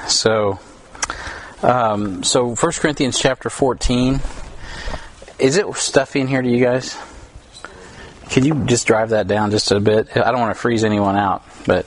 So 1 Corinthians chapter 14. Is it stuffy in here to you guys? Could you just drive that down just a bit? I don't want to freeze anyone out, but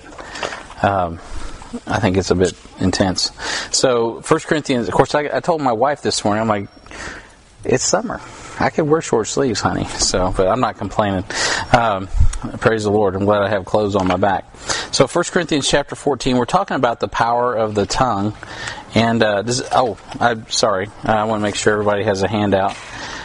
I think it's a bit intense. So 1 Corinthians, of course, I told my wife this morning, I'm like, it's summer. I could wear short sleeves, honey. So, but I'm not complaining. Praise the Lord. I'm glad I have clothes on my back. So 1 Corinthians chapter 14, we're talking about the power of the tongue. And I'm sorry. I want to make sure everybody has a handout.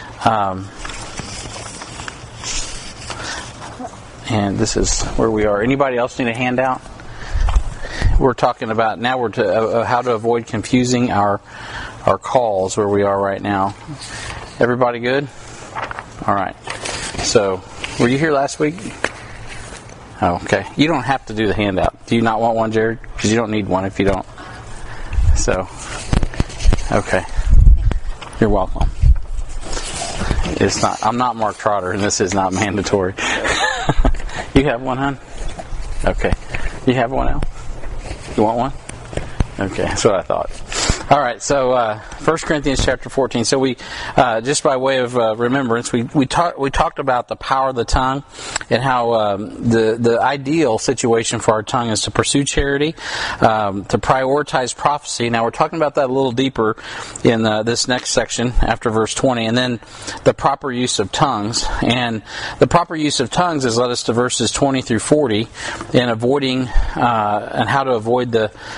And this is where we are. Anybody else need a handout? We're talking about now how to avoid confusing our calls where we are right now. Everybody good? All right. So, were you here last week? Oh, okay. You don't have to do the handout. Do you not want one, Jared? Because you don't need one if you don't. So, okay. You're welcome. It's not. I'm not Mark Trotter, and this is not mandatory. You have one, hon? Okay. You have one, Al? You want one? Okay, that's what I thought. All right, so 1 Corinthians chapter 14. So we, just by way of remembrance, we talked about the power of the tongue and how the ideal situation for our tongue is to pursue charity, to prioritize prophecy. Now we're talking about that a little deeper in this next section after verse 20, and then the proper use of tongues. And the proper use of tongues has led us to verses 20 through 40 in avoiding and how to avoid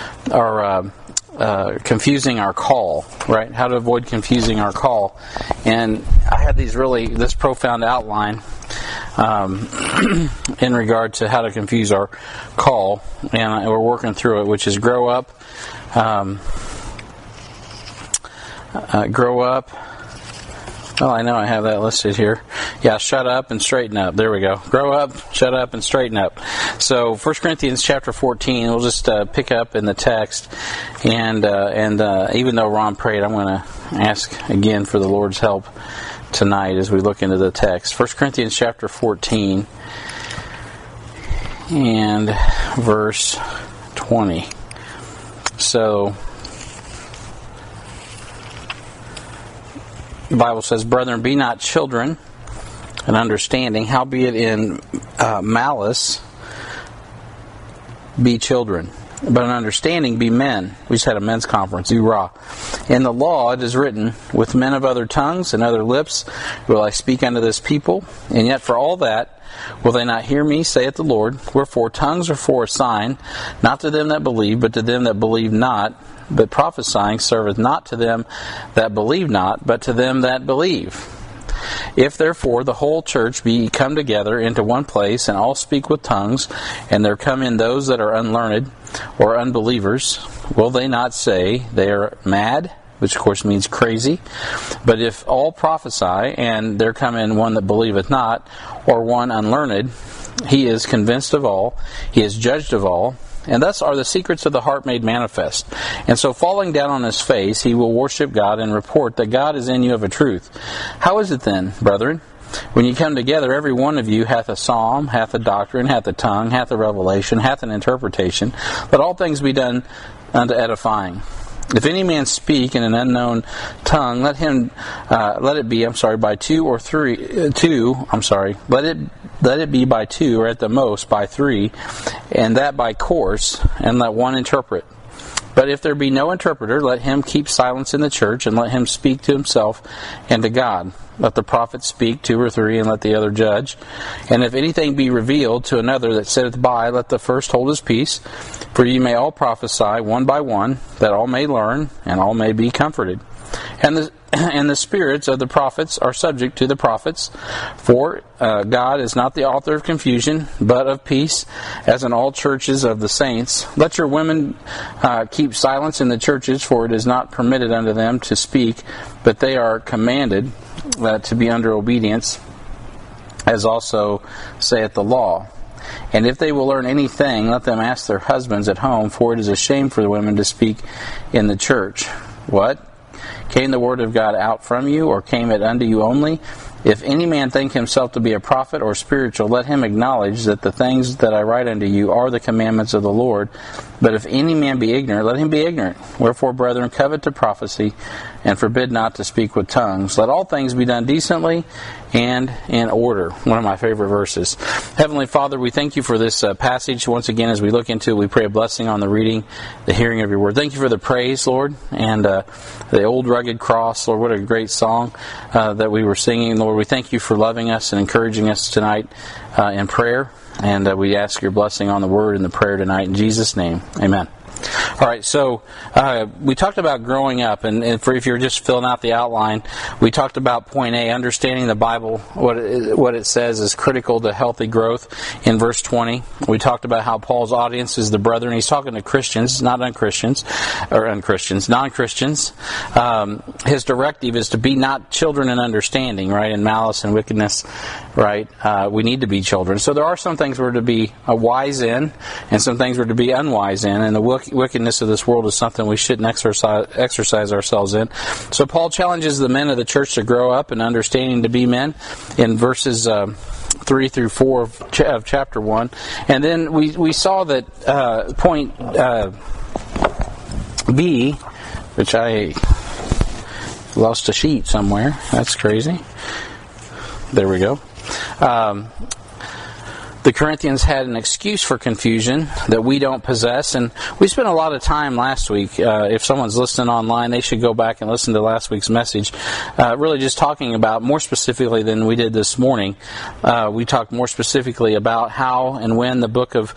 confusing our call, right? How to avoid confusing our call. And I had this profound outline in regard to how to confuse our call, and we're working through it, which is grow up. Oh, I know I have that listed here. Yeah, shut up and straighten up. There we go. Grow up, shut up, and straighten up. So 1 Corinthians chapter 14, we'll just pick up in the text. And even though Ron prayed, I'm going to ask again for the Lord's help tonight as we look into the text. 1 Corinthians chapter 14 and verse 20. So the Bible says, "Brethren, be not children in understanding, howbeit in malice be children. But in understanding be men." We just had a men's conference. Hoorah. "In the law it is written, with men of other tongues and other lips will I speak unto this people. And yet for all that will they not hear me, saith the Lord. Wherefore tongues are for a sign, not to them that believe, but to them that believe not. But prophesying serveth not to them that believe not, but to them that believe. If therefore the whole church be come together into one place, and all speak with tongues, and there come in those that are unlearned, or unbelievers, will they not say they are mad?" Which of course means crazy. "But if all prophesy, and there come in one that believeth not, or one unlearned, he is convinced of all, he is judged of all. And thus are the secrets of the heart made manifest. And so falling down on his face, he will worship God and report that God is in you of a truth. How is it then, brethren? When you come together, every one of you hath a psalm, hath a doctrine, hath a tongue, hath a revelation, hath an interpretation. Let all things be done unto edifying. If any man speak in an unknown tongue, let it be by two or three. Let it be by two, or at the most by three, and that by course, and let one interpret. But if there be no interpreter, let him keep silence in the church, and let him speak to himself and to God. Let the prophet speak, two or three, and let the other judge. And if anything be revealed to another that sitteth by, let the first hold his peace. For ye may all prophesy one by one, that all may learn, and all may be comforted. And the spirits of the prophets are subject to the prophets. For God is not the author of confusion, but of peace, as in all churches of the saints. Let your women keep silence in the churches, for it is not permitted unto them to speak, but they are commanded to be under obedience, as also saith the law. And if they will learn anything, let them ask their husbands at home, for it is a shame for the women to speak in the church. What? Came the word of God out from you, or came it unto you only? If any man think himself to be a prophet or spiritual, let him acknowledge that the things that I write unto you are the commandments of the Lord. But if any man be ignorant, let him be ignorant. Wherefore, brethren, covet to prophecy, and forbid not to speak with tongues. Let all things be done decently and in order. One of my favorite verses. Heavenly Father, we thank you for this passage. Once again, as we look into it, we pray a blessing on the reading, the hearing of your word. Thank you for the praise, Lord, and the old rugged cross. Lord, what a great song that we were singing. Lord, we thank you for loving us and encouraging us tonight in prayer. And we ask your blessing on the word and the prayer tonight. In Jesus' name, amen. All right, so we talked about growing up, and if you're just filling out the outline, we talked about point A, understanding the Bible, what it says is critical to healthy growth in verse 20. We talked about how Paul's audience is the brethren. He's talking to Christians, not non-Christians. His directive is to be not children in understanding, right, in malice and wickedness, right? We need to be children. So there are some things we're to be wise in, and some things we're to be unwise in, and the wickedness of this world is something we shouldn't exercise ourselves in. So Paul challenges the men of the church to grow up in understanding to be men in verses 3 through 4 of chapter 1. And then we saw that point B, which I lost a sheet somewhere. That's crazy. There we go. The Corinthians had an excuse for confusion that we don't possess, and we spent a lot of time last week. If someone's listening online, they should go back and listen to last week's message. Really just talking about, more specifically than we did this morning, we talked more specifically about how and when the book of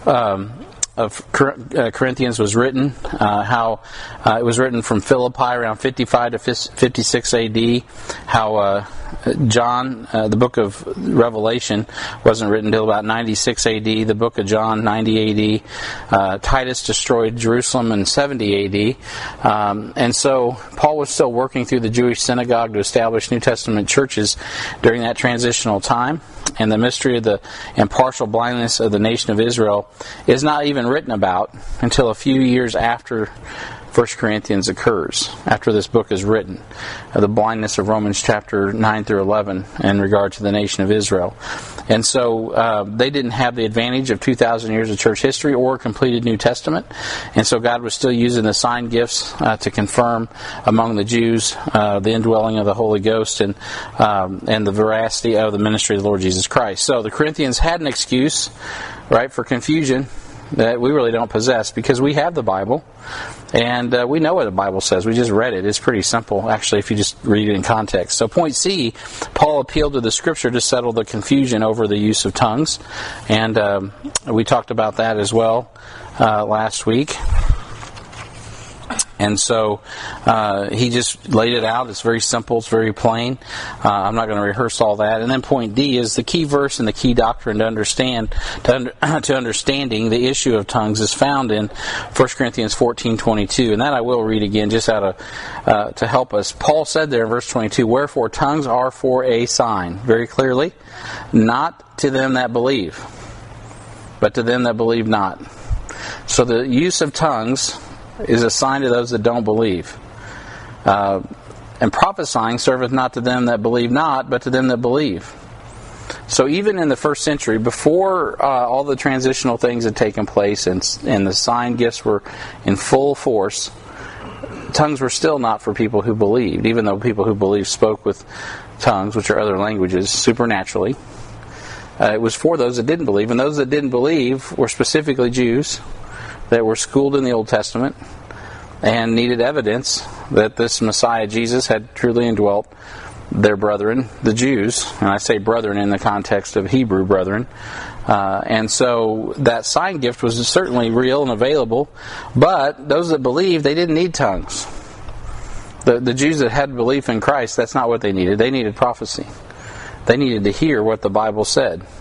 Corinthians was written, how it was written from Philippi around 55 to 56 AD, how John, the book of Revelation, wasn't written until about 96 AD, the book of John, 90 AD, Titus destroyed Jerusalem in 70 AD, and so Paul was still working through the Jewish synagogue to establish New Testament churches during that transitional time. And the mystery of the impartial blindness of the nation of Israel is not even written about until a few years after 1 Corinthians occurs, after this book is written, the blindness of Romans chapter 9 through 11 in regard to the nation of Israel. And so they didn't have the advantage of 2,000 years of church history or a completed New Testament. And so God was still using the sign gifts to confirm among the Jews the indwelling of the Holy Ghost and the veracity of the ministry of the Lord Jesus Christ. So the Corinthians had an excuse, right, for confusion that we really don't possess, because we have the Bible and we know what the Bible says. We just read it. It's pretty simple, actually, if you just read it in context. So point C, Paul appealed to the Scripture to settle the confusion over the use of tongues, and we talked about that as well last week. And so he just laid it out. It's very simple. It's very plain. I'm not going to rehearse all that. And then point D is the key verse and the key doctrine to understanding the issue of tongues is found in 1 Corinthians 14:22. And that I will read again just out of to help us. Paul said there in verse 22, "Wherefore tongues are for a sign," very clearly, "not to them that believe, but to them that believe not." So the use of tongues is a sign to those that don't believe. And prophesying serveth not to them that believe not, but to them that believe. So even in the first century, before all the transitional things had taken place and the sign gifts were in full force, tongues were still not for people who believed, even though people who believed spoke with tongues, which are other languages, supernaturally. It was for those that didn't believe, and those that didn't believe were specifically Jews that were schooled in the Old Testament and needed evidence that this Messiah Jesus had truly indwelt their brethren, the Jews. And I say brethren in the context of Hebrew brethren. And so that sign gift was certainly real and available, but those that believed, they didn't need tongues. The Jews that had belief in Christ, that's not what they needed. They needed prophecy. They needed to hear what the Bible said.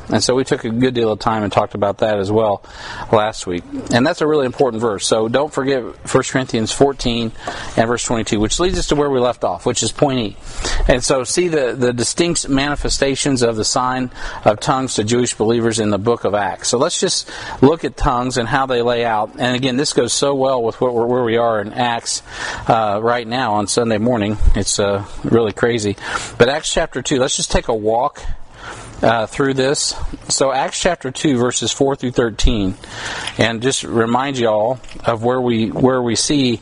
And so we took a good deal of time and talked about that as well last week. And that's a really important verse. So don't forget 1 Corinthians 14 and verse 22, which leads us to where we left off, which is point E. And so see the distinct manifestations of the sign of tongues to Jewish believers in the book of Acts. So let's just look at tongues and how they lay out. And again, this goes so well with where we are in Acts right now on Sunday morning. It's really crazy. But Acts chapter 2, let's just take a walk through this. So Acts chapter 2 verses 4 through 13, and just remind you all of where we see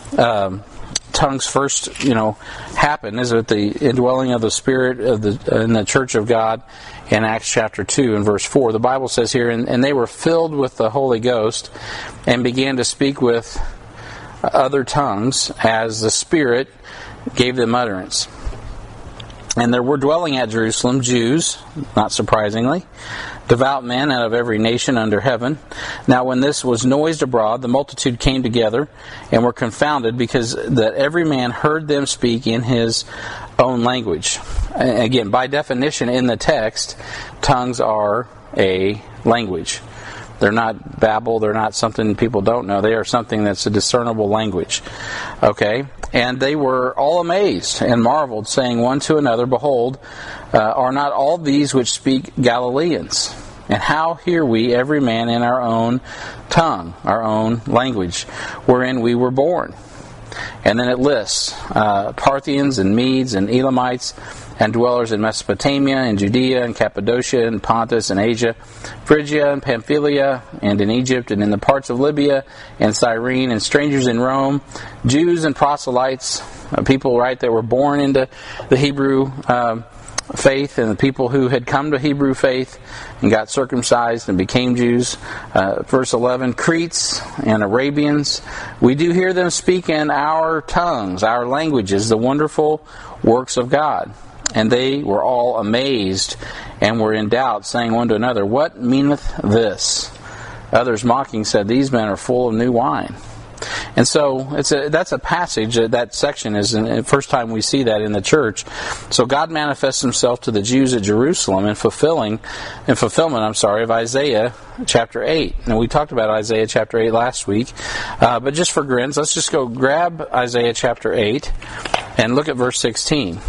tongues first happen is at the indwelling of the Spirit in the church of God in Acts chapter 2 and verse 4. The Bible says here, and they were filled with the Holy Ghost and began to speak with other tongues as the Spirit gave them utterance. And there were dwelling at Jerusalem Jews, not surprisingly, devout men out of every nation under heaven. Now when this was noised abroad, the multitude came together and were confounded, because that every man heard them speak in his own language. Again, by definition in the text, tongues are a language. They're not babble. They're not something people don't know. They are something that's a discernible language. Okay? And they were all amazed and marveled, saying one to another, Behold, are not all these which speak Galileans? And how hear we every man in our own tongue, our own language, wherein we were born? And then it lists Parthians and Medes and Elamites and dwellers in Mesopotamia and Judea and Cappadocia and Pontus and Asia, Phrygia and Pamphylia and in Egypt and in the parts of Libya and Cyrene, and strangers in Rome, Jews and proselytes, people that were born into the Hebrew faith, and the people who had come to Hebrew faith and got circumcised and became Jews. Verse 11, Cretes and Arabians, we do hear them speak in our tongues, our languages, the wonderful works of God. And they were all amazed and were in doubt, saying one to another, What meaneth this? Others mocking said, These men are full of new wine. And so that's a passage, that section is the first time we see that in the church. So God manifests himself to the Jews at Jerusalem in fulfillment of Isaiah chapter 8. And we talked about Isaiah chapter 8 last week. But just for grins, let's just go grab Isaiah chapter 8 and look at verse 16.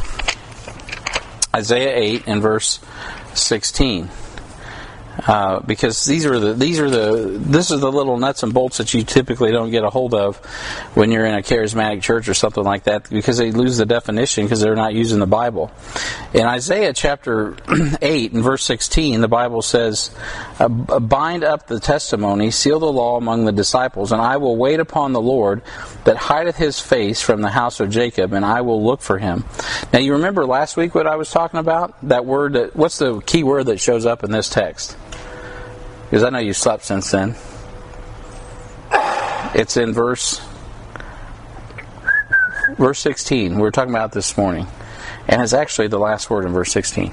Isaiah 8 and verse 16. Because this is the little nuts and bolts that you typically don't get a hold of when you're in a charismatic church or something like that, because they lose the definition because they're not using the Bible. In Isaiah chapter 8 and verse 16, the Bible says, Bind up the testimony, seal the law among the disciples, and I will wait upon the Lord that hideth his face from the house of Jacob, and I will look for him. Now you remember last week what I was talking about? That word, what's the key word that shows up in this text? Because I know you slept since then. It's in verse 16. We were talking about it this morning. And it's actually the last word in verse 16.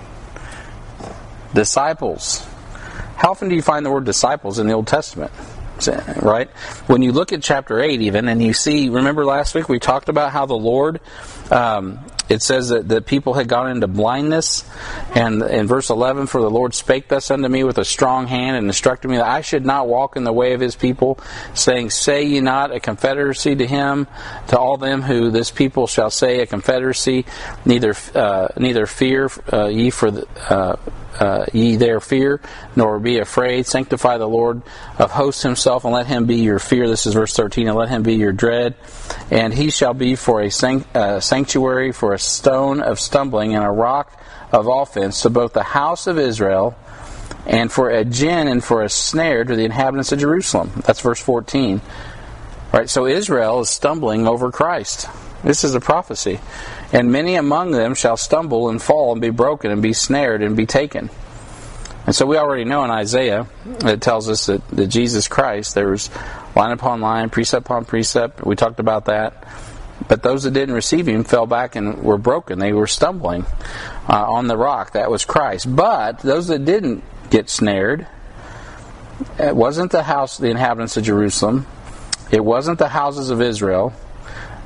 Disciples. How often do you find the word disciples in the Old Testament? Right? When you look at chapter 8 even, and you see, remember last week we talked about how the Lord, it says that the people had gone into blindness, and in verse 11, For the Lord spake thus unto me with a strong hand, and instructed me that I should not walk in the way of his people, saying, Say ye not a confederacy to him, to all them who this people shall say a confederacy, neither fear ye for the ye there fear, nor be afraid. Sanctify the Lord of hosts himself, and let him be your fear. This is verse 13. And let him be your dread. And he shall be for a sanctuary, for a stone of stumbling, and a rock of offense to both the house of Israel, and for a gin and for a snare to the inhabitants of Jerusalem. That's verse 14. Right, so Israel is stumbling over Christ. This is a prophecy. And many among them shall stumble and fall and be broken and be snared and be taken. And so we already know in Isaiah, it tells us that Jesus Christ, there was line upon line, precept upon precept. We talked about that. But those that didn't receive him fell back and were broken. They were stumbling on the rock. That was Christ. But those that didn't get snared, it wasn't the inhabitants of Jerusalem. It wasn't the houses of Israel.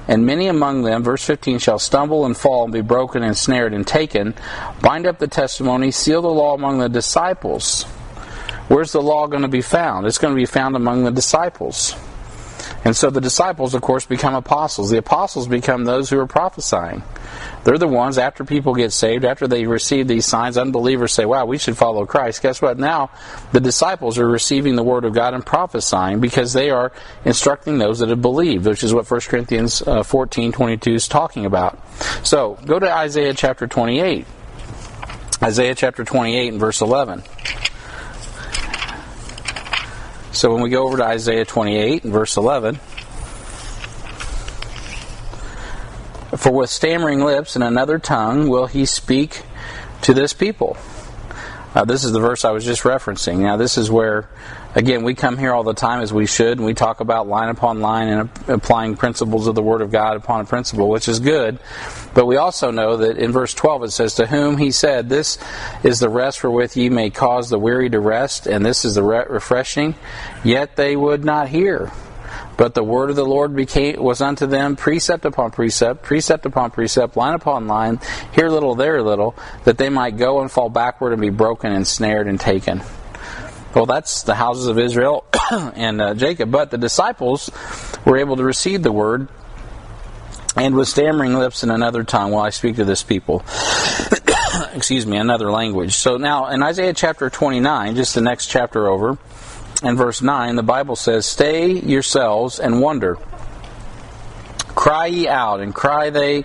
And many among them, verse 15, shall stumble and fall and be broken and snared and taken. Bind up the testimony, seal the law among the disciples. Where's the law going to be found? It's going to be found among the disciples. And so the disciples, of course, become apostles. The apostles become those who are prophesying. They're the ones, after people get saved, after they receive these signs, unbelievers say, wow, we should follow Christ. Guess what? Now the disciples are receiving the Word of God and prophesying because they are instructing those that have believed, which is what 1 Corinthians 14:22 is talking about. So, go to Isaiah chapter 28. Isaiah chapter 28 and verse 11. So when we go over to Isaiah 28 and verse 11, for with stammering lips and another tongue will he speak to this people. This is the verse I was just referencing. Now this is where, again, we come here all the time as we should, and we talk about line upon line and applying principles of the Word of God upon a principle, which is good. But we also know that in verse 12 it says, to whom he said, this is the rest wherewith ye may cause the weary to rest, and this is the refreshing, yet they would not hear. But the word of the Lord was unto them precept upon precept, precept upon precept, line upon line, here a little, there a little, that they might go and fall backward and be broken and snared and taken. Well, that's the houses of Israel and Jacob. But the disciples were able to receive the word, and with stammering lips and another tongue while I speak to this people. Excuse me, another language. So now in Isaiah chapter 29, just the next chapter over, in verse 9, the Bible says, stay yourselves and wonder. Cry ye out, and cry they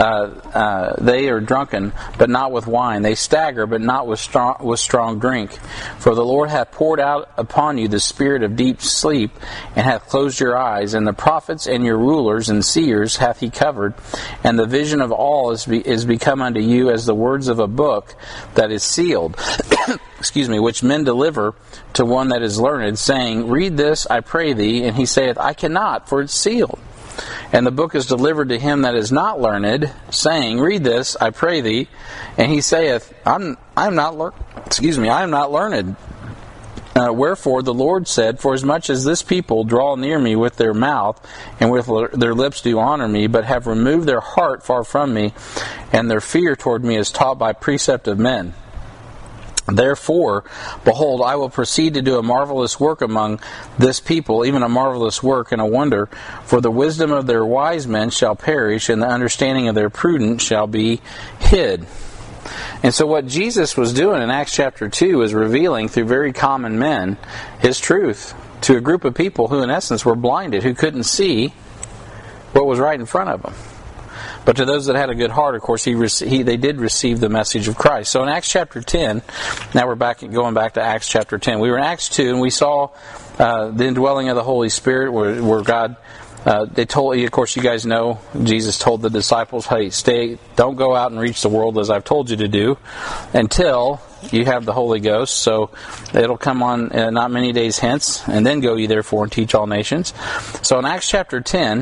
are drunken, but not with wine. They stagger, but not with strong drink. For the Lord hath poured out upon you the spirit of deep sleep, and hath closed your eyes. And the prophets and your rulers and seers hath he covered. And the vision of all is become unto you as the words of a book that is sealed. Excuse me, which men deliver to one that is learned, saying, read this, I pray thee. And he saith, I cannot, for it's sealed. And the book is delivered to him that is not learned, saying, read this, I pray thee. And he saith, I am not learned. Wherefore the Lord said, forasmuch as this people draw near me with their mouth, and with their lips do honor me, but have removed their heart far from me, and their fear toward me is taught by precept of men. Therefore, behold, I will proceed to do a marvelous work among this people, even a marvelous work and a wonder. For the wisdom of their wise men shall perish, and the understanding of their prudent shall be hid. And so what Jesus was doing in Acts chapter 2 is revealing through very common men His truth to a group of people who in essence were blinded, who couldn't see what was right in front of them. But to those that had a good heart, of course, they did receive the message of Christ. So in Acts chapter 10, now we're going back to Acts chapter 10. We were in Acts 2, and we saw the indwelling of the Holy Spirit, where God, they told, of course, you guys know, Jesus told the disciples, hey, don't go out and reach the world as I've told you to do, until you have the Holy Ghost. So it'll come on not many days hence, and then go ye therefore and teach all nations. So in Acts chapter 10,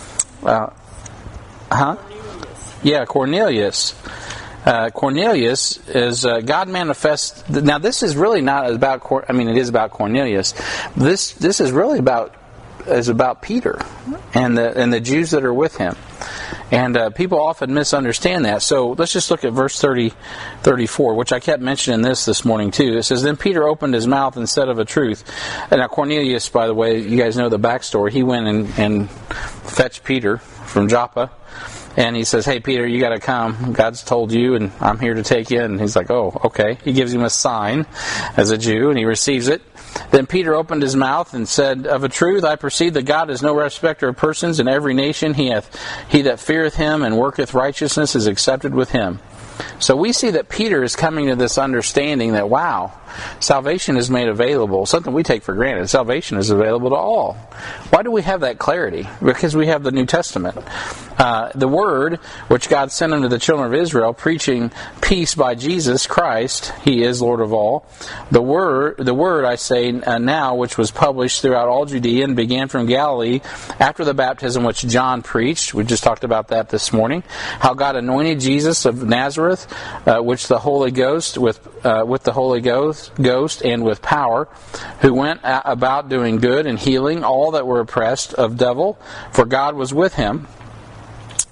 Cornelius. Cornelius is God manifests. Now, this is really not about. It is about Cornelius. This is really about Peter and the Jews that are with him. And people often misunderstand that. So let's just look at verse 34, which I kept mentioning this morning too. It says, then Peter opened his mouth and said of a truth. And now Cornelius, by the way, you guys know the backstory. He went and fetched Peter from Joppa. And he says, hey, Peter, you got to come. God's told you, and I'm here to take you. And he's like, oh, okay. He gives him a sign as a Jew, and he receives it. Then Peter opened his mouth and said, of a truth, I perceive that God is no respecter of persons. In every nation he that feareth him and worketh righteousness is accepted with him. So we see that Peter is coming to this understanding that, wow, salvation is made available. Something we take for granted. Salvation is available to all. Why do we have that clarity? Because we have the New Testament. The Word, which God sent unto the children of Israel, preaching peace by Jesus Christ, He is Lord of all. The Word, I say now, which was published throughout all Judea and began from Galilee after the baptism which John preached. We just talked about that this morning. How God anointed Jesus of Nazareth, which the Holy Ghost, with the Holy Ghost and with power, who went about doing good and healing all that were oppressed of devil, for God was with him.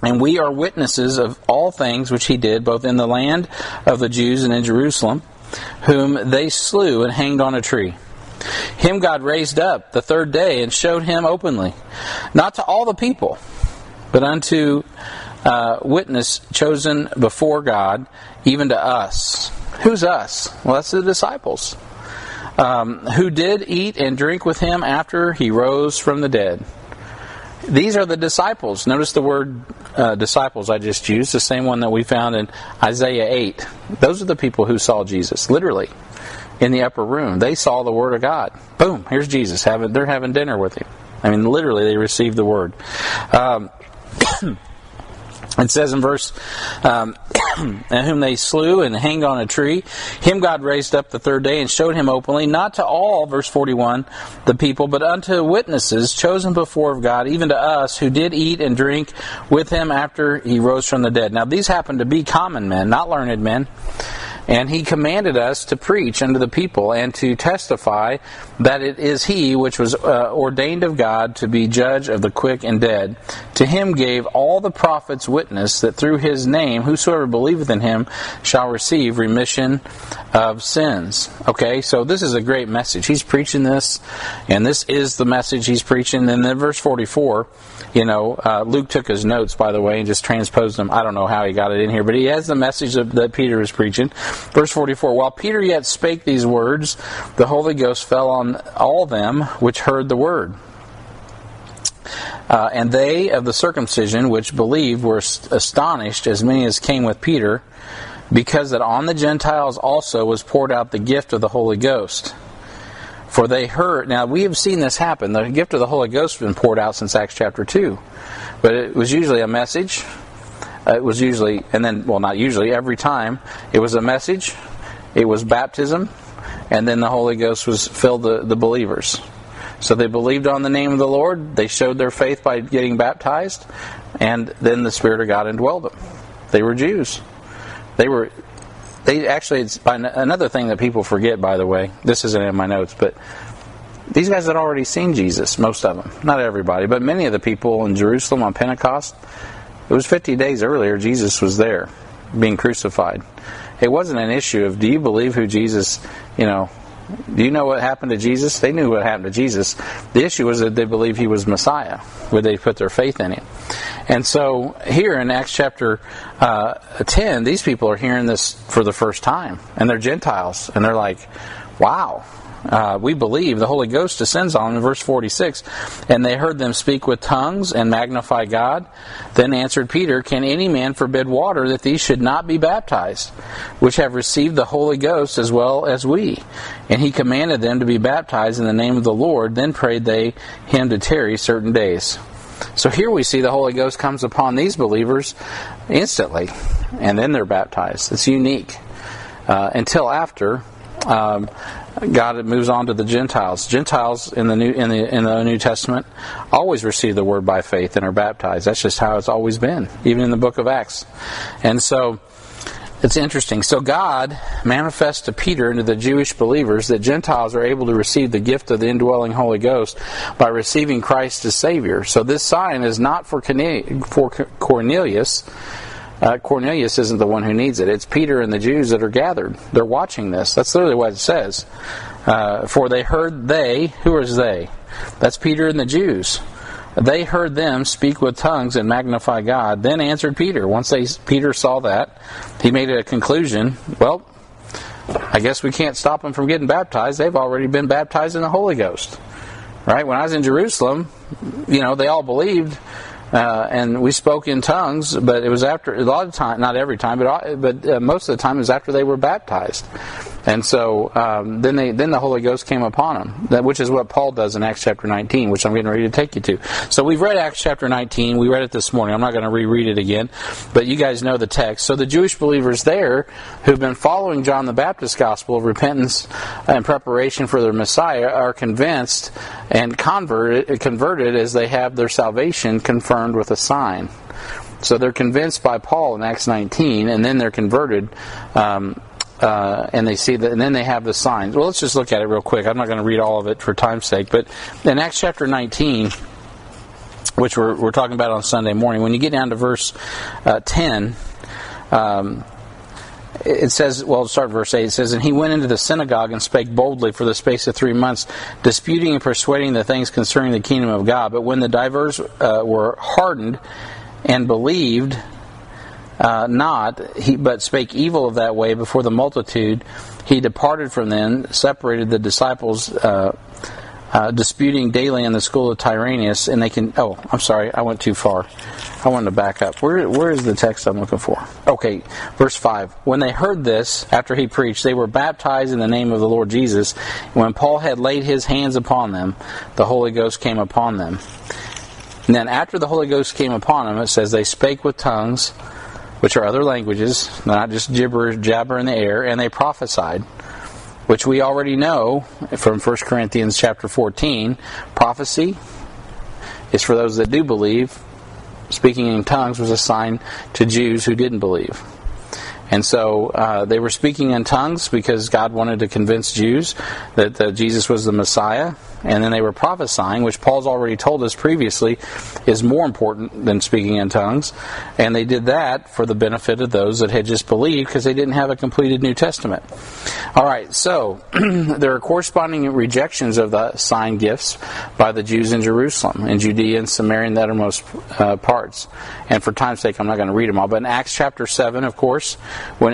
And we are witnesses of all things which he did, both in the land of the Jews and in Jerusalem, whom they slew and hanged on a tree. Him God raised up the third day and showed him openly, not to all the people, but unto witness chosen before God, even to us. Who's us? Well, that's the disciples, who did eat and drink with him after he rose from the dead. These are the disciples. Notice the word disciples I just used, the same one that we found in Isaiah 8. Those are the people who saw Jesus, literally, in the upper room. They saw the Word of God. Boom, here's Jesus. They're having dinner with him. I mean, literally, they received the Word. It says in verse, and whom they slew and hanged on a tree, him God raised up the third day and showed him openly, not to all, verse 41, the people, but unto witnesses chosen before of God, even to us, who did eat and drink with him after he rose from the dead. Now these happen to be common men, not learned men. And he commanded us to preach unto the people and to testify that it is he which was ordained of God to be judge of the quick and dead. To him gave all the prophets witness that through his name whosoever believeth in him shall receive remission of sins. Okay, so this is a great message. He's preaching this, and this is the message he's preaching. And then verse 44, Luke took his notes, by the way, and just transposed them. I don't know how he got it in here, but he has the message that Peter is preaching. Verse 44, while Peter yet spake these words, the Holy Ghost fell on all them which heard the word. And they of the circumcision which believed were astonished, as many as came with Peter, because that on the Gentiles also was poured out the gift of the Holy Ghost. For they heard, now we have seen this happen. The gift of the Holy Ghost has been poured out since Acts chapter 2. But it was usually a message. It was usually, and then, well, not usually, every time, it was a message, it was baptism, and then the Holy Ghost was filled the believers. So they believed on the name of the Lord, they showed their faith by getting baptized, and then the Spirit of God indwelled them. They were Jews. It's another thing that people forget, by the way, this isn't in my notes, but these guys had already seen Jesus, most of them. Not everybody, but many of the people in Jerusalem on Pentecost, it was 50 days earlier, Jesus was there, being crucified. It wasn't an issue of, do you believe who Jesus, do you know what happened to Jesus? They knew what happened to Jesus. The issue was that they believed he was Messiah. Would they put their faith in him? And so here in Acts chapter 10, these people are hearing this for the first time. And they're Gentiles. And they're like, wow. We believe. The Holy Ghost descends on them in verse 46. And they heard them speak with tongues and magnify God. Then answered Peter, can any man forbid water that these should not be baptized, which have received the Holy Ghost as well as we? And he commanded them to be baptized in the name of the Lord. Then prayed they him to tarry certain days. So here we see the Holy Ghost comes upon these believers instantly. And then they're baptized. It's unique. Until after God moves on to the Gentiles. Gentiles in the New Testament always receive the word by faith and are baptized. That's just how it's always been, even in the book of Acts. And so it's interesting. So God manifests to Peter and to the Jewish believers that Gentiles are able to receive the gift of the indwelling Holy Ghost by receiving Christ as Savior. So this sign is not for Cornelius. Cornelius isn't the one who needs it. It's Peter and the Jews that are gathered. They're watching this. That's literally what it says. For they heard who is they? That's Peter and the Jews. They heard them speak with tongues and magnify God. Then answered Peter. Once Peter saw that, he made a conclusion. Well, I guess we can't stop them from getting baptized. They've already been baptized in the Holy Ghost. Right? When I was in Jerusalem, they all believed. And we spoke in tongues, but it was after, a lot of time, not every time, but most of the time it was after they were baptized. And so then the Holy Ghost came upon them, which is what Paul does in Acts chapter 19, which I'm getting ready to take you to. So we've read Acts chapter 19. We read it this morning. I'm not going to reread it again, but you guys know the text. So the Jewish believers there who've been following John the Baptist's gospel of repentance and preparation for their Messiah are convinced and converted as they have their salvation confirmed with a sign. So they're convinced by Paul in Acts 19, and then they're converted. And they see that, and then they have the signs. Well, let's just look at it real quick. I'm not going to read all of it for time's sake, but in Acts chapter 19, which we're talking about on Sunday morning. When you get down to verse 10, it says, well, start verse 8. It says, "And he went into the synagogue and spake boldly for the space of 3 months, disputing and persuading the things concerning the kingdom of God. But when the divers were hardened and believed not, but spake evil of that way before the multitude, he departed from them, separated the disciples, disputing daily in the school of Tyrannus." And they can... Oh, I'm sorry, I went too far. I wanted to back up. Where is the text I'm looking for? Okay, verse 5. "When they heard this, after he preached, they were baptized in the name of the Lord Jesus. When Paul had laid his hands upon them, the Holy Ghost came upon them. And then after the Holy Ghost came upon them, it says they spake with tongues, which are other languages, not just jabber in the air, and they prophesied." Which we already know from 1 Corinthians chapter 14. Prophecy is for those that do believe. Speaking in tongues was a sign to Jews who didn't believe. And so they were speaking in tongues because God wanted to convince Jews that Jesus was the Messiah. And then they were prophesying, which Paul's already told us previously is more important than speaking in tongues. And they did that for the benefit of those that had just believed because they didn't have a completed New Testament. All right, so there are corresponding rejections of the sign gifts by the Jews in Jerusalem, in Judea and Samaria and the uttermost parts. And for time's sake, I'm not going to read them all. But in Acts chapter 7, of course, when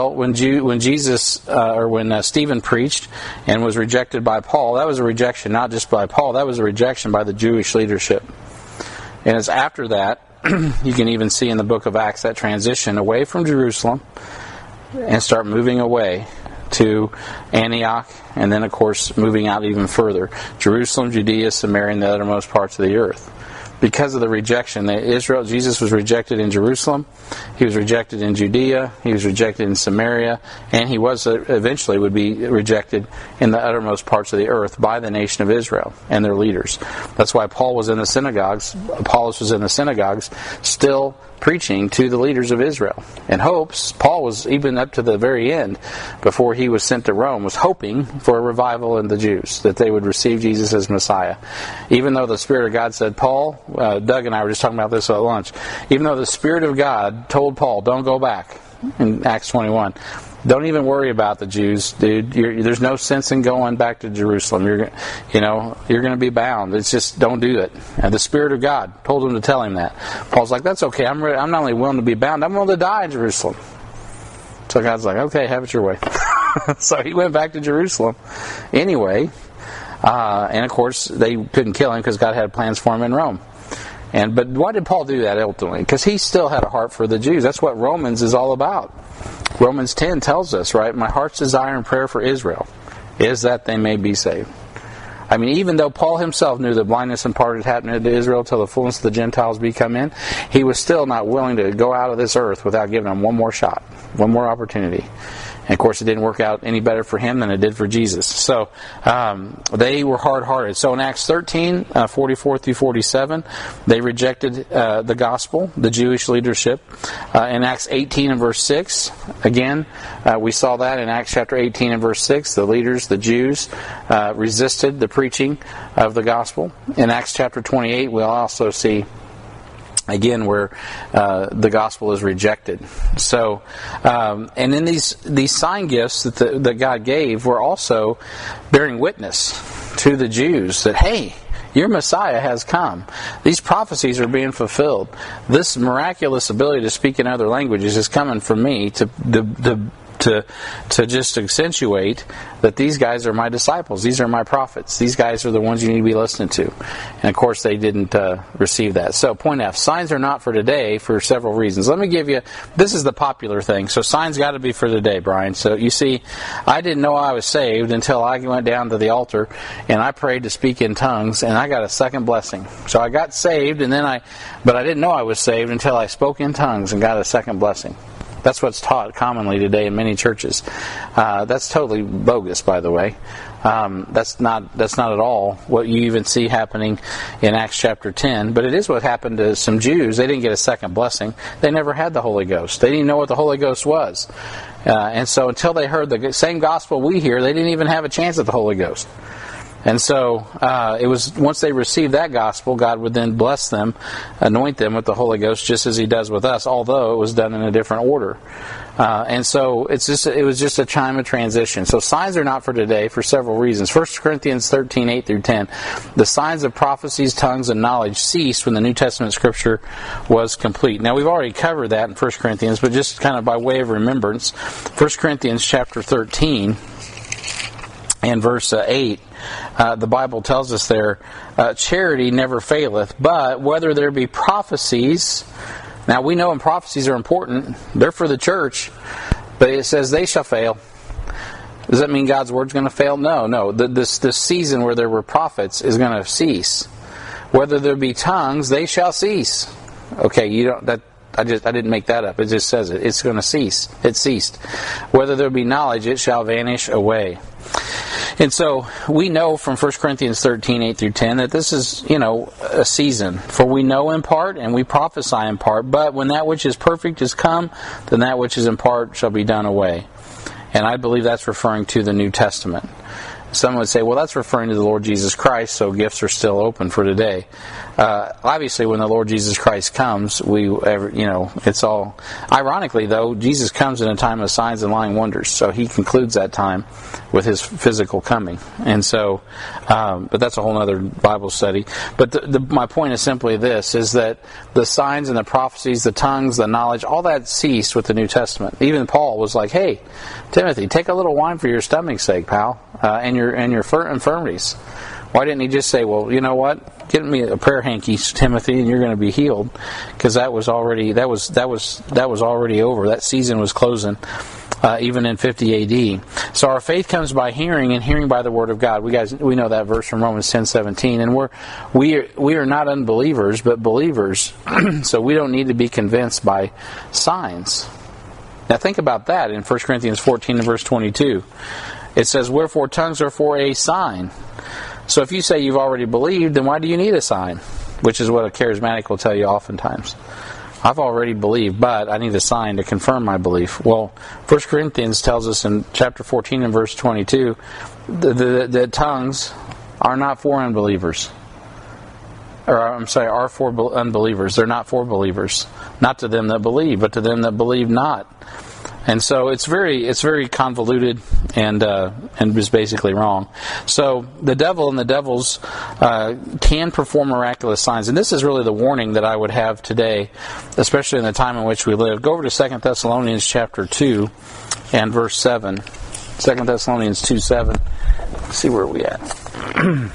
Stephen preached and was rejected by Paul, that was a rejection not just by Paul, that was a rejection by the Jewish leadership. And it's after that, you can even see in the book of Acts that transition away from Jerusalem and start moving away to Antioch, and then of course moving out even further. Jerusalem, Judea, Samaria, and the uttermost parts of the earth. Because of the rejection, Jesus was rejected in Jerusalem, he was rejected in Judea, he was rejected in Samaria, and he was eventually would be rejected in the uttermost parts of the earth by the nation of Israel and their leaders. That's why Paul was in the synagogues, Apollos was in the synagogues, still preaching to the leaders of Israel. And hopes, Paul was even up to the very end, before he was sent to Rome, was hoping for a revival in the Jews, that they would receive Jesus as Messiah. Even though the Spirit of God said, Paul, Doug and I were just talking about this at lunch, even though the Spirit of God told Paul, don't go back, in Acts 21, don't even worry about the Jews, dude. There's no sense in going back to Jerusalem. You're going to be bound. It's just, don't do it. And the Spirit of God told him to tell him that. Paul's like, that's okay. I'm not only willing to be bound, I'm willing to die in Jerusalem. So God's like, okay, have it your way. So he went back to Jerusalem anyway. And of course, they couldn't kill him because God had plans for him in Rome. But why did Paul do that ultimately? Because he still had a heart for the Jews. That's what Romans is all about. Romans 10 tells us, right, my heart's desire and prayer for Israel is that they may be saved. I mean, even though Paul himself knew that blindness in part had happened to Israel till the fullness of the Gentiles be come in, he was still not willing to go out of this earth without giving them one more shot, one more opportunity. And of course, it didn't work out any better for him than it did for Jesus. So they were hard-hearted. So in Acts 13, 44 through 47, they rejected the gospel, the Jewish leadership. In Acts 18 and verse 6, again, we saw that in Acts chapter 18 and verse 6, the leaders, the Jews, resisted the preaching of the gospel. In Acts chapter 28, we'll also see again where the gospel is rejected. So, and in these sign gifts that God gave were also bearing witness to the Jews that, hey, your Messiah has come. These prophecies are being fulfilled. This miraculous ability to speak in other languages is coming from me to just accentuate that these guys are my disciples. These are my prophets. These guys are the ones you need to be listening to. And of course they didn't receive that. So point F, signs are not for today for several reasons. Let me give you, this is the popular thing. So signs got to be for today, Brian. So you see, I didn't know I was saved until I went down to the altar and I prayed to speak in tongues and I got a second blessing. So I got saved but I didn't know I was saved until I spoke in tongues and got a second blessing. That's what's taught commonly today in many churches. That's totally bogus, by the way. That's not at all what you even see happening in Acts chapter 10. But it is what happened to some Jews. They didn't get a second blessing. They never had the Holy Ghost. They didn't know what the Holy Ghost was. And so until they heard the same gospel we hear, they didn't even have a chance at the Holy Ghost. And so it was once they received that gospel, God would then bless them, anoint them with the Holy Ghost, just as He does with us, although it was done in a different order. And so it was just a time of transition. So signs are not for today for several reasons. 1 Corinthians 13, 8 through 10. The signs of prophecies, tongues, and knowledge ceased when the New Testament Scripture was complete. Now we've already covered that in 1 Corinthians, but just kind of by way of remembrance, 1 Corinthians chapter 13 and verse 8, the Bible tells us there, charity never faileth, but whether there be prophecies. Now we know prophecies are important. They're for the church. But it says they shall fail. Does that mean God's word's going to fail? No. This season where there were prophets is going to cease. Whether there be tongues, they shall cease. Okay, I didn't make that up. It just says it. It's going to cease. It ceased. Whether there be knowledge, it shall vanish away. And so we know from 1 Corinthians 13, 8 through 10 that this is, a season. For we know in part and we prophesy in part, but when that which is perfect is come, then that which is in part shall be done away. And I believe that's referring to the New Testament. Some would say, well, that's referring to the Lord Jesus Christ, so gifts are still open for today. Obviously, when the Lord Jesus Christ comes, it's all... Ironically, though, Jesus comes in a time of signs and lying wonders, so He concludes that time with His physical coming. And so, but that's a whole other Bible study. But my point is simply this, is that the signs and the prophecies, the tongues, the knowledge, all that ceased with the New Testament. Even Paul was like, hey, Timothy, take a little wine for your stomach's sake, pal, and your infirmities. Why didn't he just say, well, you know what? Get me a prayer hanky, Timothy, and you're going to be healed? Because that was already over. That season was closing, even in 50 AD. So our faith comes by hearing, and hearing by the word of God. We know that verse from Romans 10:17, and we are not unbelievers, but believers. So we don't need to be convinced by signs. Now think about that in 1 Corinthians 14 and verse 22. It says, wherefore tongues are for a sign. So if you say you've already believed, then why do you need a sign? Which is what a charismatic will tell you oftentimes. I've already believed, but I need a sign to confirm my belief. Well, 1 Corinthians tells us in chapter 14 and verse 22 that tongues are not for unbelievers. Are for unbelievers. They're not for believers. Not to them that believe, but to them that believe not. And so it's very convoluted and is basically wrong. So the devil and the devils can perform miraculous signs, and this is really the warning that I would have today, especially in the time in which we live. Go over to 2 Thessalonians chapter 2 and verse 7. 2 Thessalonians 2:7. See where we at.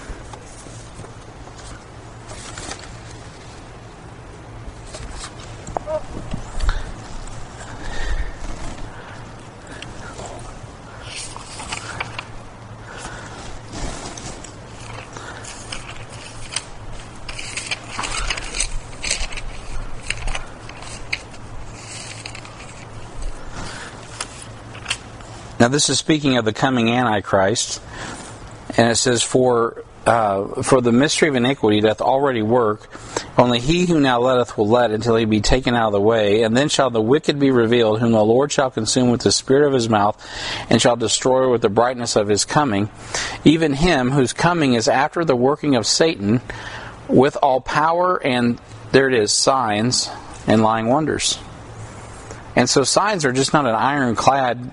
Now this is speaking of the coming Antichrist, and it says, For the mystery of iniquity doth already work, only he who now letteth will let until he be taken out of the way, and then shall the wicked be revealed, whom the Lord shall consume with the spirit of his mouth, and shall destroy with the brightness of his coming, even him whose coming is after the working of Satan, with all power and, there it is, signs and lying wonders. And so signs are just not an ironclad,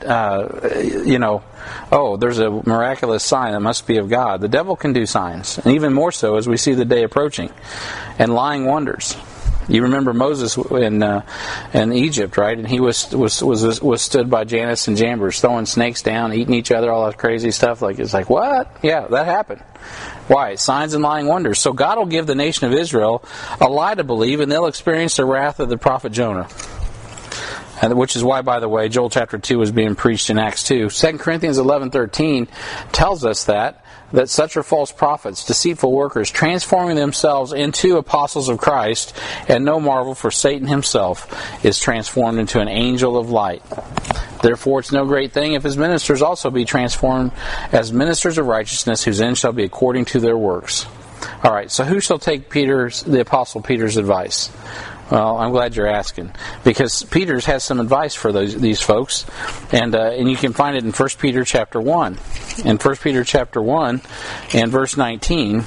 there's a miraculous sign that must be of God. The devil can do signs, and even more so as we see the day approaching, and lying wonders. You remember Moses in Egypt, right? And he was stood by Jannes and Jambres, throwing snakes down, eating each other, all that crazy stuff. It's like, what? Yeah, that happened. Why? Signs and lying wonders. So God will give the nation of Israel a lie to believe, and they'll experience the wrath of the prophet Jonah. Which is why, by the way, Joel chapter 2 was being preached in Acts 2. 2 Corinthians 11:13 tells us that such are false prophets, deceitful workers, transforming themselves into apostles of Christ, and no marvel, for Satan himself is transformed into an angel of light. Therefore it's no great thing if his ministers also be transformed as ministers of righteousness, whose end shall be according to their works. All right, so who shall take the Apostle Peter's advice? Well, I'm glad you're asking, because Peter has some advice for these folks, and you can find it in 1 Peter chapter 1. In 1 Peter chapter 1 and verse 19,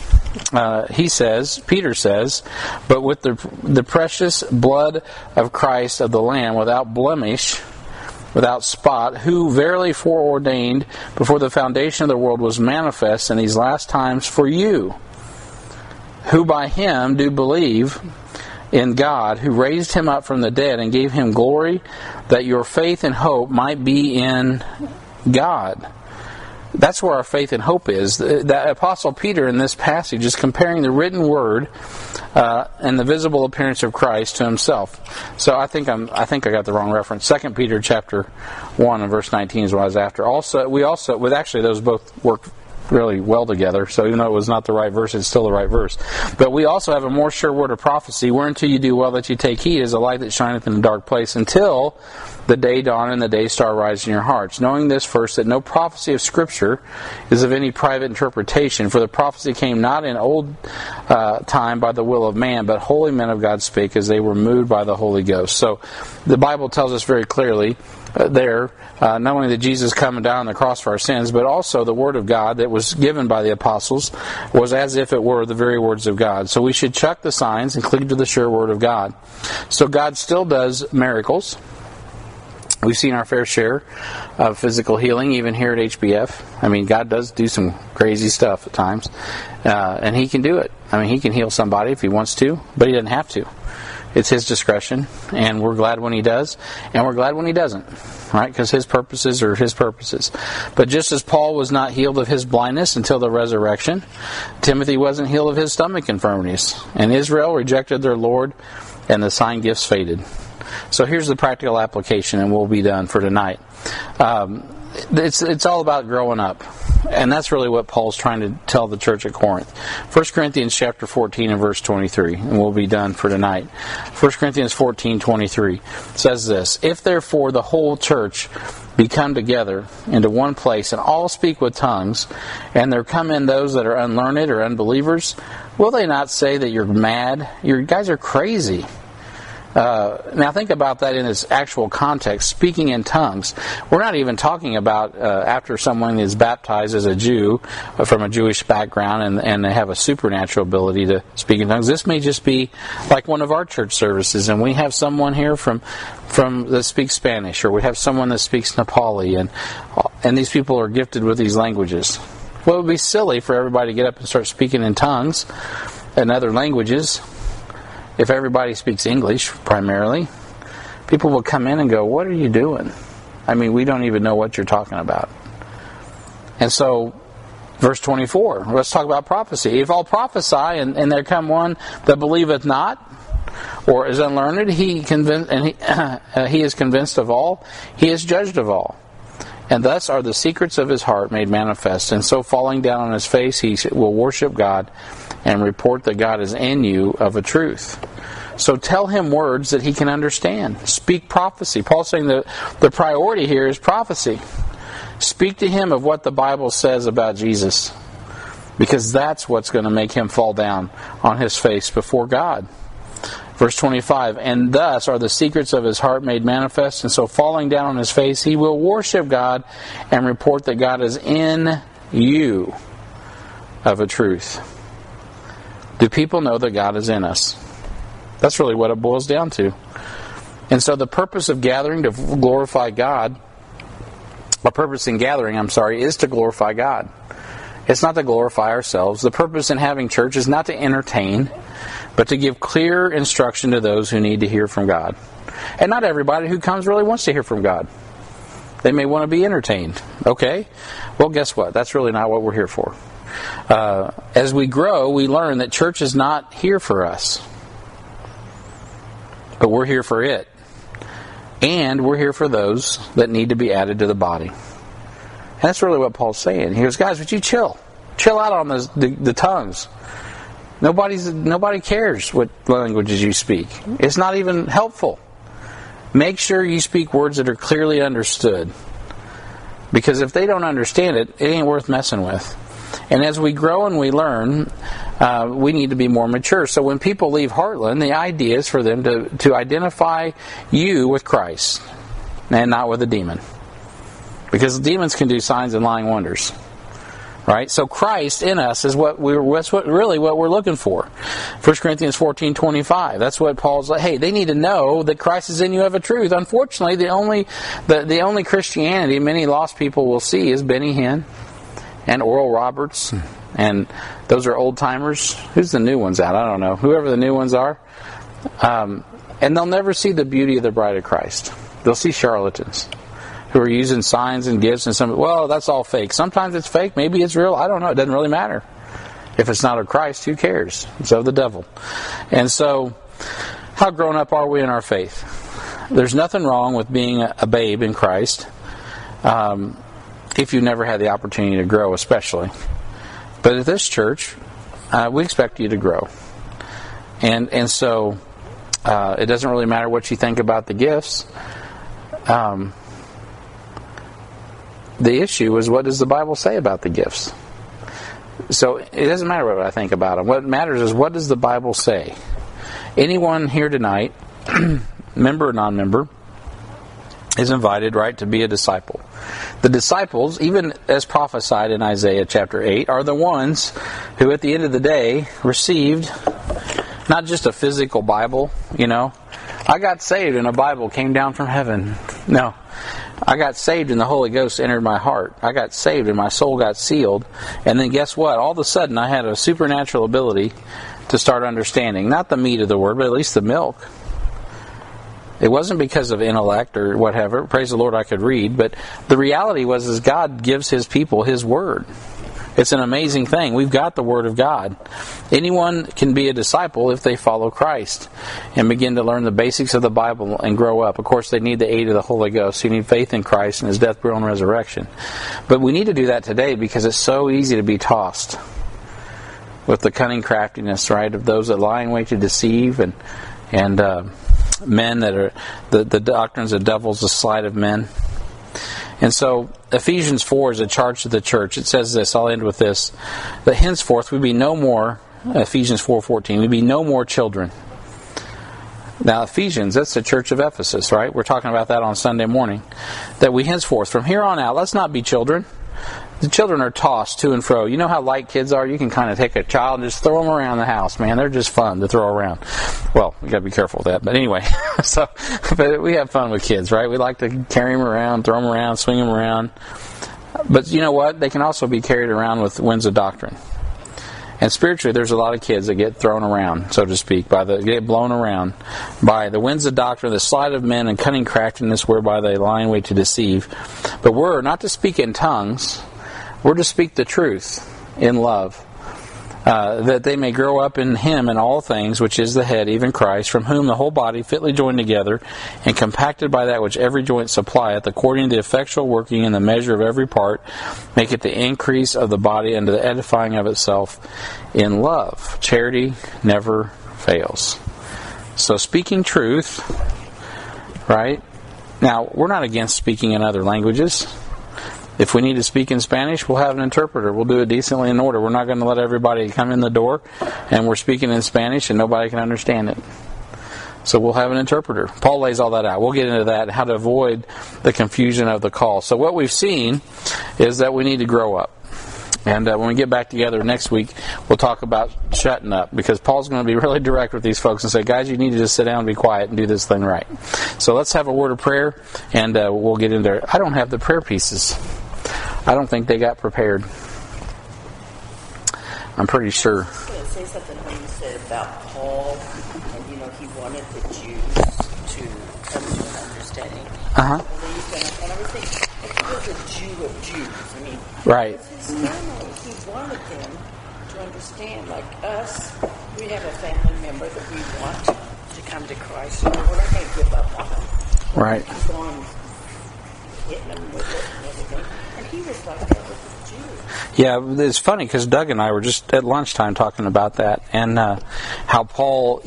Peter says, "But with the precious blood of Christ of the Lamb, without blemish, without spot, who verily foreordained before the foundation of the world was manifest in these last times for you, who by him do believe in God, who raised him up from the dead and gave him glory, that your faith and hope might be in God." That's where our faith and hope is. The Apostle Peter in this passage is comparing the written word and the visible appearance of Christ to himself. So I think I got the wrong reference. 2 Peter chapter 1 and verse 19 is what I was after. Actually those both work really well together, so even though it was not the right verse, it's still the right verse. But we also have a more sure word of prophecy, whereunto you do well that you take heed, as a light that shineth in a dark place, until the day dawn and the day star rise in your hearts. Knowing this first, that no prophecy of Scripture is of any private interpretation, for the prophecy came not in old time by the will of man, but holy men of God spake as they were moved by the Holy Ghost. So the Bible tells us very clearly not only that Jesus coming down on the cross for our sins, but also the Word of God that was given by the apostles was as if it were the very words of God. So we should chuck the signs and cleave to the sure Word of God. So God still does miracles. We've seen our fair share of physical healing, even here at HBF. I mean, God does do some crazy stuff at times, and He can do it. I mean, He can heal somebody if He wants to, but He doesn't have to. It's His discretion, and we're glad when He does, and we're glad when He doesn't, right? Because His purposes are His purposes. But just as Paul was not healed of his blindness until the resurrection, Timothy wasn't healed of his stomach infirmities, and Israel rejected their Lord, and the sign gifts faded. So here's the practical application, and we'll be done for tonight. It's all about growing up. And that's really what Paul's trying to tell the church at Corinth. 1 Corinthians chapter 14 and verse 23, and we'll be done for tonight. 1 Corinthians 14:23 says this: "If therefore the whole church be come together into one place, and all speak with tongues, and there come in those that are unlearned or unbelievers, will they not say that you're mad? You guys are crazy." Now think about that in its actual context. Speaking in tongues, we're not even talking about after someone is baptized as a Jew from a Jewish background and they have a supernatural ability to speak in tongues. This may just be like one of our church services, and we have someone here from that speaks Spanish, or we have someone that speaks Nepali, and these people are gifted with these languages. Well, it would be silly for everybody to get up and start speaking in tongues and other languages. If everybody speaks English primarily, people will come in and go, "What are you doing? I mean, we don't even know what you're talking about." And so, verse 24, let's talk about prophecy. "If all prophesy, and there come one that believeth not, or is unlearned, he is convinced of all, he is judged of all. And thus are the secrets of his heart made manifest. And so falling down on his face, he will worship God and report that God is in you of a truth. So tell him words that he can understand. Speak prophecy." Paul's saying that the priority here is prophecy. Speak to him of what the Bible says about Jesus, because that's what's going to make him fall down on his face before God. Verse 25, "And thus are the secrets of his heart made manifest, and so falling down on his face, he will worship God and report that God is in you of a truth." Do people know that God is in us? That's really what it boils down to. And so the purpose of gathering to glorify God, our purpose in gathering, is to glorify God. It's not to glorify ourselves. The purpose in having church is not to entertain, but to give clear instruction to those who need to hear from God. And not everybody who comes really wants to hear from God. They may want to be entertained. Okay? Well, guess what? That's really not what we're here for. As we grow, we learn that church is not here for us, but we're here for it. And we're here for those that need to be added to the body. And that's really what Paul's saying. He goes, "Guys, would you chill? Chill out on the tongues. Nobody cares what languages you speak. It's not even helpful. Make sure you speak words that are clearly understood. Because if they don't understand it, it ain't worth messing with." And as we grow and we learn, we need to be more mature. So when people leave Heartland, the idea is for them to identify you with Christ and not with a demon. Because demons can do signs and lying wonders. Right? So Christ in us is what we're looking for. 1 Corinthians 14:25. That's what Paul's like, hey, they need to know that Christ is in you of a truth. Unfortunately, the only Christianity many lost people will see is Benny Hinn and Oral Roberts. And those are old timers. Who's the new ones out? I don't know. Whoever the new ones are. And they'll never see the beauty of the bride of Christ. They'll see charlatans who are using signs and gifts and some. Well, that's all fake. Sometimes it's fake. Maybe it's real. I don't know. It doesn't really matter. If it's not of Christ, who cares? It's of the devil. And so, how grown up are we in our faith? There's nothing wrong with being a babe in Christ. If you never had the opportunity to grow, especially. But at this church, we expect you to grow. And so, it doesn't really matter what you think about the gifts. The issue is, what does the Bible say about the gifts? So it doesn't matter what I think about them. What matters is, what does the Bible say? Anyone here tonight, member or non-member, is invited, right, to be a disciple. The disciples, even as prophesied in Isaiah chapter 8, are the ones who at the end of the day received not just a physical Bible, I got saved and a Bible came down from heaven. No. I got saved and the Holy Ghost entered my heart. I got saved and my soul got sealed. And then guess what? All of a sudden I had a supernatural ability to start understanding. Not the meat of the Word, but at least the milk. It wasn't because of intellect or whatever. Praise the Lord, I could read. But the reality was God gives His people His Word. It's an amazing thing. We've got the Word of God. Anyone can be a disciple if they follow Christ and begin to learn the basics of the Bible and grow up. Of course, they need the aid of the Holy Ghost. You need faith in Christ and His death, burial, and resurrection. But we need to do that today because it's so easy to be tossed with the cunning craftiness, right, of those that lie in wait to deceive and men that are the doctrines of devils, the sleight of men. And so, Ephesians 4 is a charge to the church. It says this, I'll end with this, that henceforth we be no more, Ephesians 4:14, we be no more children. Now, Ephesians, that's the church of Ephesus, right? We're talking about that on Sunday morning. That we henceforth, from here on out, let's not be children. The children are tossed to and fro. You know how light kids are? You can kind of take a child and just throw them around the house, man. They're just fun to throw around. Well, we got to be careful with that. But anyway, but we have fun with kids, right? We like to carry them around, throw them around, swing them around. But you know what? They can also be carried around with winds of doctrine. And spiritually, there's a lot of kids that get thrown around, so to speak, get blown around by the winds of doctrine, the sleight of men, and cunning craftiness whereby they lie in wait to deceive. But we're not to speak in tongues. We're to speak the truth in love, that they may grow up in Him in all things, which is the head, even Christ, from whom the whole body fitly joined together and compacted by that which every joint supplieth, according to the effectual working in the measure of every part, make it the increase of the body unto the edifying of itself in love. Charity never fails. So speaking truth, right? Now, we're not against speaking in other languages. If we need to speak in Spanish, we'll have an interpreter. We'll do it decently in order. We're not going to let everybody come in the door and we're speaking in Spanish and nobody can understand it. So we'll have an interpreter. Paul lays all that out. We'll get into that, how to avoid the confusion of the call. So what we've seen is that we need to grow up. And when we get back together next week, we'll talk about shutting up, because Paul's going to be really direct with these folks and say, guys, you need to just sit down and be quiet and do this thing right. So let's have a word of prayer, and we'll get into it. I don't have the prayer pieces. I don't think they got prepared. I'm pretty sure. I was going to say something when you said about Paul, and he wanted the Jews to come to an understanding. Uh-huh. And I was thinking, he was a Jew of Jews. I mean, right. It was his family. He wanted them to understand, like us, we have a family member that we want to come to Christ. So we're not going to give up on them. Right. Keep on hitting them with it and everything. And he was like that with the Jews. Yeah, it's funny because Doug and I were just at lunchtime talking about that, and how Paul,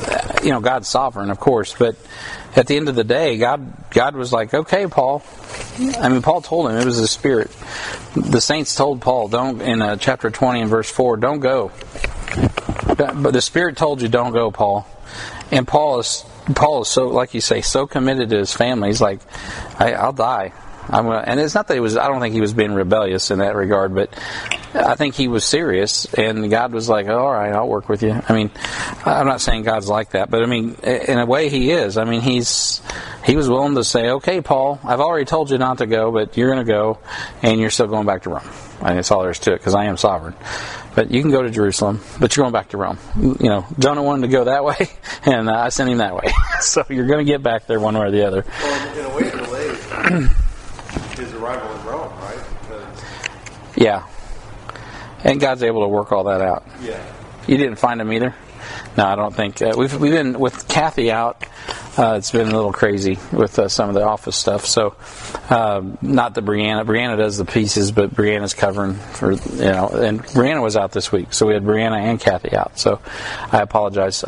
God's sovereign, of course, but at the end of the day, God was like, okay, Paul, I mean, Paul told him it was the Spirit. The saints told Paul, don't, in chapter 20 and verse 4, don't go. But the Spirit told you, don't go, Paul. And Paul is so, like you say, so committed to his family. He's like, I'll die. And it's not that I don't think he was being rebellious in that regard, but I think he was serious, and God was like, all right, I'll work with you. I mean, I'm not saying God's like that, but I mean, in a way he is. I mean, he was willing to say, okay, Paul, I've already told you not to go, but you're going to go, and you're still going back to Rome. I mean, that's all there is to it, because I am sovereign. But you can go to Jerusalem, but you're going back to Rome. You know, Jonah wanted to go that way, and I sent him that way. So you're going to get back there one way or the other. Well, in a way, delayed his arrival in Rome, right? Because yeah. And God's able to work all that out. Yeah. You didn't find him either? No, I don't think. We've been with Kathy out. It's been a little crazy with some of the office stuff. So, not that Brianna. Brianna does the pieces, but Brianna's covering for, and Brianna was out this week, so we had Brianna and Kathy out. So, I apologize. I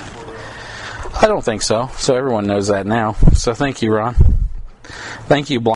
don't think so. So everyone knows that now. So thank you, Ron. Thank you,